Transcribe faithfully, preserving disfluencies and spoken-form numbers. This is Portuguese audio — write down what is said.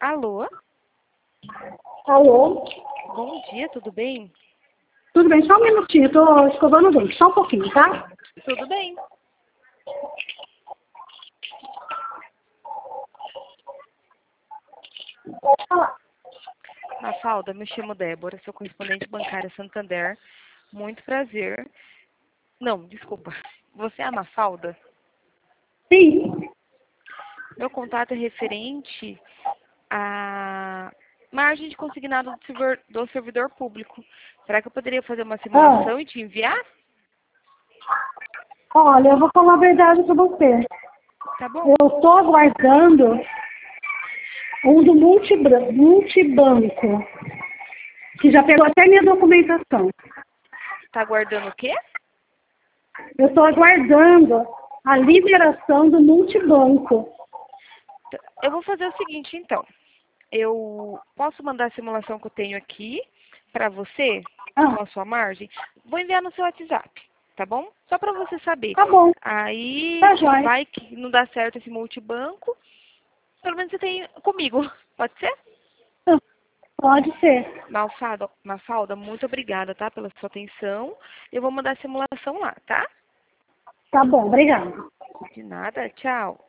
Alô? Alô? Bom dia, tudo bem? Tudo bem, só um minutinho, tô escovando o dente, só um pouquinho, tá? Tudo bem. Pode falar. Mafalda, me chamo Débora, sou correspondente bancária Santander. Muito prazer. Não, desculpa. Você é a Mafalda? Sim. Meu contato é referente à margem de consignado do servidor, do servidor público. Será que eu poderia fazer uma Ah, simulação e te enviar? olha, eu vou falar a verdade pra você. Tá bom. Eu tô aguardando um do multibra- multibanco, que já pegou até minha documentação. Tá aguardando o quê? Eu tô aguardando a liberação do multibanco. Eu vou fazer o seguinte, então. Eu posso mandar a simulação que eu tenho aqui para você, Ah, com a sua margem. Vou enviar no seu WhatsApp, tá bom? Só para você saber. tá bom, Aí, tá se jóia. vai que não dá certo esse multibanco, pelo menos você tem comigo. Pode ser? Ah, pode ser. Mafalda, Mafalda, muito obrigada, tá? Pela sua atenção. Eu vou mandar a simulação lá, tá? Tá bom, obrigada. De nada, tchau.